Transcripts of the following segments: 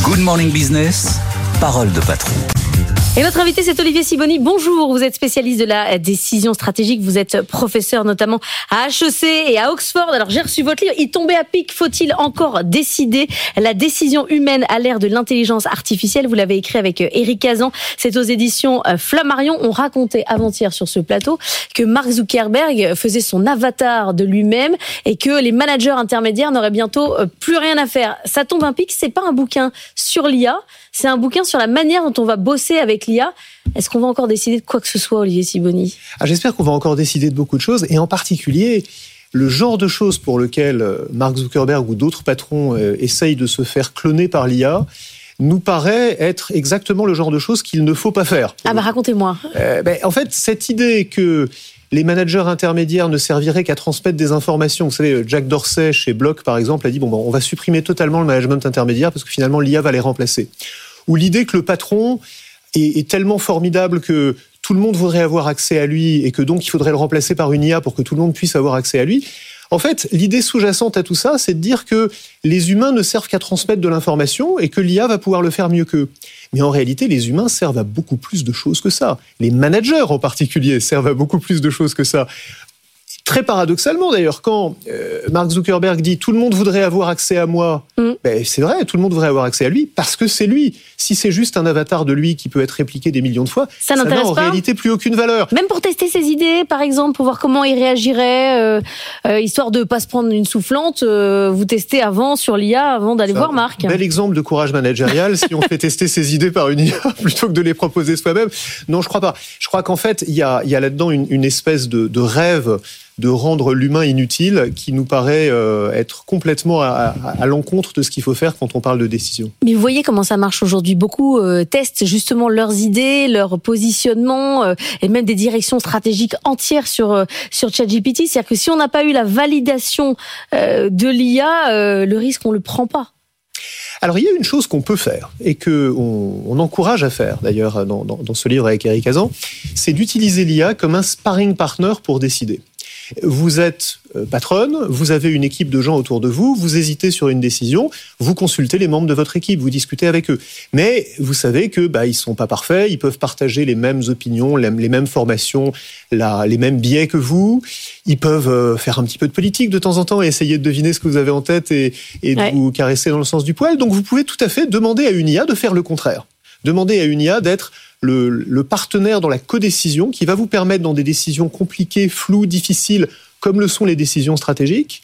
Good Morning Business, parole de patron. Et notre invité, c'est Olivier Sibony. Bonjour, vous êtes spécialiste de la décision stratégique. Vous êtes professeur notamment à HEC et à Oxford. Alors, j'ai reçu votre livre. Il tombait à pic. Faut-il encore décider? La décision humaine à l'ère de l'intelligence artificielle. Vous l'avez écrit avec Éric Cazan. C'est aux éditions Flammarion. On racontait avant-hier sur ce plateau que Mark Zuckerberg faisait son avatar de lui-même et que les managers intermédiaires n'auraient bientôt plus rien à faire. Ça tombe à pic. C'est pas un bouquin sur l'IA. C'est un bouquin sur la manière dont on va bosser avec l'IA. Est-ce qu'on va encore décider de quoi que ce soit, Olivier Sibony ? J'espère qu'on va encore décider de beaucoup de choses, et en particulier le genre de choses pour lequel Mark Zuckerberg ou d'autres patrons essayent de se faire cloner par l'IA nous paraît être exactement le genre de choses qu'il ne faut pas faire. Racontez-moi. En fait, cette idée que les managers intermédiaires ne serviraient qu'à transmettre des informations. Vous savez, Jack Dorsey, chez Block, par exemple, a dit on va supprimer totalement le management intermédiaire parce que finalement, l'IA va les remplacer. Ou l'idée que le patron est tellement formidable que tout le monde voudrait avoir accès à lui et que donc il faudrait le remplacer par une IA pour que tout le monde puisse avoir accès à lui. En fait, l'idée sous-jacente à tout ça, c'est de dire que les humains ne servent qu'à transmettre de l'information et que l'IA va pouvoir le faire mieux qu'eux. Mais en réalité, les humains servent à beaucoup plus de choses que ça. Les managers en particulier servent à beaucoup plus de choses que ça. Très paradoxalement d'ailleurs, quand Mark Zuckerberg dit « tout le monde voudrait avoir accès à moi », c'est vrai, tout le monde voudrait avoir accès à lui parce que c'est lui. Si c'est juste un avatar de lui qui peut être répliqué des millions de fois, ça n'a en réalité plus aucune valeur. Même pour tester ses idées, par exemple, pour voir comment il réagirait, histoire de ne pas se prendre une soufflante, vous testez avant sur l'IA avant d'aller voir Mark. Bel exemple de courage managérial si on fait tester ses idées par une IA plutôt que de les proposer soi-même. Non, je crois pas. Je crois qu'en fait, il y a là-dedans une espèce de rêve de rendre l'humain inutile qui nous paraît être complètement à l'encontre de ce qu'il faut faire quand on parle de décision. Mais vous voyez comment ça marche aujourd'hui. Beaucoup testent justement leurs idées, leur positionnement et même des directions stratégiques entières sur ChatGPT. C'est-à-dire que si on n'a pas eu la validation de l'IA, le risque, on le prend pas. Alors, il y a une chose qu'on peut faire et qu'on encourage à faire, d'ailleurs, dans ce livre avec Éric Cazan, c'est d'utiliser l'IA comme un sparring partner pour décider. Vous êtes patronne, vous avez une équipe de gens autour de vous, vous hésitez sur une décision, vous consultez les membres de votre équipe, vous discutez avec eux. Mais vous savez que ils sont pas parfaits, ils peuvent partager les mêmes opinions, les mêmes formations, les mêmes biais que vous. Ils peuvent faire un petit peu de politique de temps en temps et essayer de deviner ce que vous avez en tête et de vous caresser dans le sens du poil. Donc vous pouvez tout à fait demander à une IA de faire le contraire. Demander à une IA d'être le partenaire dans la codécision qui va vous permettre, dans des décisions compliquées, floues, difficiles, comme le sont les décisions stratégiques,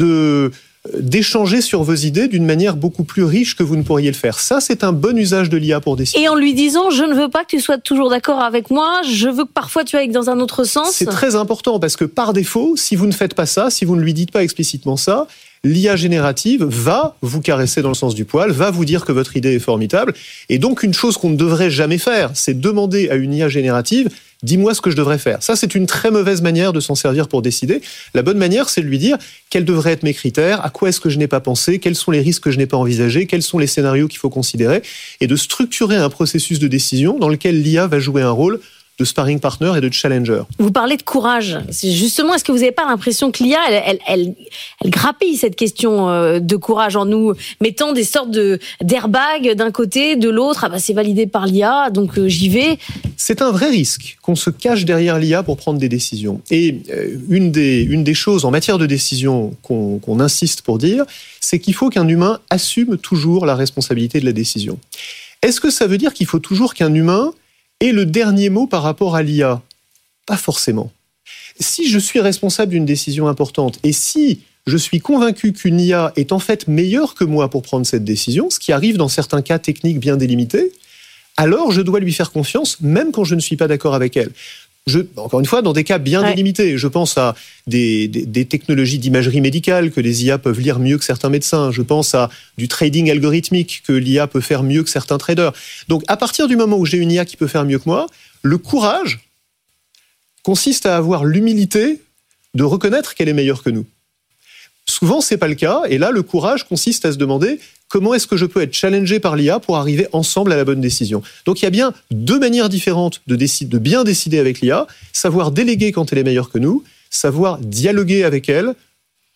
d'échanger sur vos idées d'une manière beaucoup plus riche que vous ne pourriez le faire. Ça, c'est un bon usage de l'IA pour décider. Et en lui disant, je ne veux pas que tu sois toujours d'accord avec moi, je veux que parfois tu ailles dans un autre sens. C'est très important parce que par défaut, si vous ne faites pas ça, si vous ne lui dites pas explicitement ça, l'IA générative va vous caresser dans le sens du poil, va vous dire que votre idée est formidable. Et donc, une chose qu'on ne devrait jamais faire, c'est demander à une IA générative « dis-moi ce que je devrais faire ». Ça, c'est une très mauvaise manière de s'en servir pour décider. La bonne manière, c'est de lui dire quels devraient être mes critères, à quoi est-ce que je n'ai pas pensé, quels sont les risques que je n'ai pas envisagés, quels sont les scénarios qu'il faut considérer, et de structurer un processus de décision dans lequel l'IA va jouer un rôle de sparring partner et de challenger. Vous parlez de courage. C'est justement, est-ce que vous n'avez pas l'impression que l'IA, elle grappille cette question de courage en nous, mettant des sortes d'airbags d'un côté, de l'autre, c'est validé par l'IA, donc j'y vais. C'est un vrai risque qu'on se cache derrière l'IA pour prendre des décisions. Et une des choses en matière de décision qu'on insiste pour dire, c'est qu'il faut qu'un humain assume toujours la responsabilité de la décision. Est-ce que ça veut dire qu'il faut toujours qu'un humain ait le dernier mot par rapport à l'IA ? Pas forcément. Si je suis responsable d'une décision importante et si je suis convaincu qu'une IA est en fait meilleure que moi pour prendre cette décision, ce qui arrive dans certains cas techniques bien délimités, alors je dois lui faire confiance même quand je ne suis pas d'accord avec elle. Encore une fois, dans des cas bien délimités. Je pense à des technologies d'imagerie médicale que les IA peuvent lire mieux que certains médecins. Je pense à du trading algorithmique que l'IA peut faire mieux que certains traders. Donc, à partir du moment où j'ai une IA qui peut faire mieux que moi, le courage consiste à avoir l'humilité de reconnaître qu'elle est meilleure que nous. Souvent, c'est pas le cas. Et là, le courage consiste à se demander comment est-ce que je peux être challengé par l'IA pour arriver ensemble à la bonne décision. Donc, il y a bien deux manières différentes de bien décider avec l'IA. Savoir déléguer quand elle est meilleure que nous, savoir dialoguer avec elle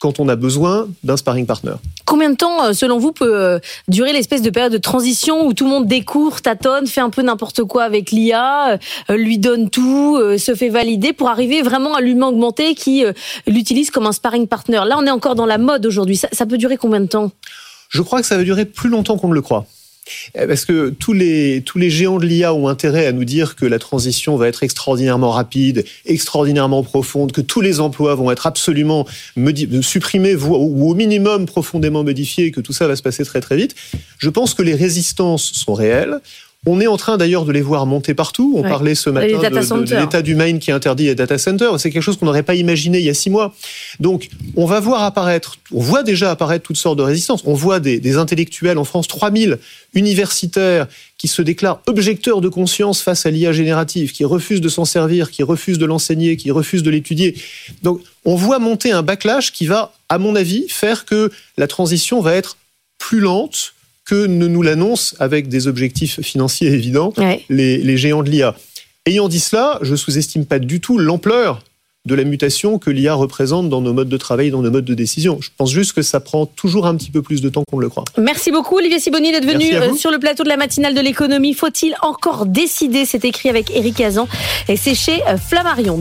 quand on a besoin d'un sparring partner. Combien de temps, selon vous, peut durer l'espèce de période de transition où tout le monde découvre, tâtonne, fait un peu n'importe quoi avec l'IA, lui donne tout, se fait valider pour arriver vraiment à l'humain augmenté qui l'utilise comme un sparring partner? Là, on est encore dans la mode aujourd'hui. Ça peut durer combien de temps? Je crois que ça va durer plus longtemps qu'on ne le croit. Parce que tous les géants de l'IA ont intérêt à nous dire que la transition va être extraordinairement rapide, extraordinairement profonde, que tous les emplois vont être absolument supprimés ou au minimum profondément modifiés, que tout ça va se passer très très vite. Je pense que les résistances sont réelles. On est en train d'ailleurs de les voir monter partout. On parlait ce matin de l'État du Maine qui interdit les data centers. C'est quelque chose qu'on n'aurait pas imaginé il y a 6 mois. Donc, on voit déjà apparaître toutes sortes de résistances. On voit des intellectuels en France, 3000 universitaires qui se déclarent objecteurs de conscience face à l'IA générative, qui refusent de s'en servir, qui refusent de l'enseigner, qui refusent de l'étudier. Donc, on voit monter un backlash qui va, à mon avis, faire que la transition va être plus lente que ne nous l'annoncent, avec des objectifs financiers évidents, les géants de l'IA. Ayant dit cela, je ne sous-estime pas du tout l'ampleur de la mutation que l'IA représente dans nos modes de travail, dans nos modes de décision. Je pense juste que ça prend toujours un petit peu plus de temps qu'on ne le croit. Merci beaucoup Olivier Sibony d'être venu sur le plateau de la matinale de l'économie. Faut-il encore décider? C'est écrit avec Éric Hazan et c'est chez Flammarion.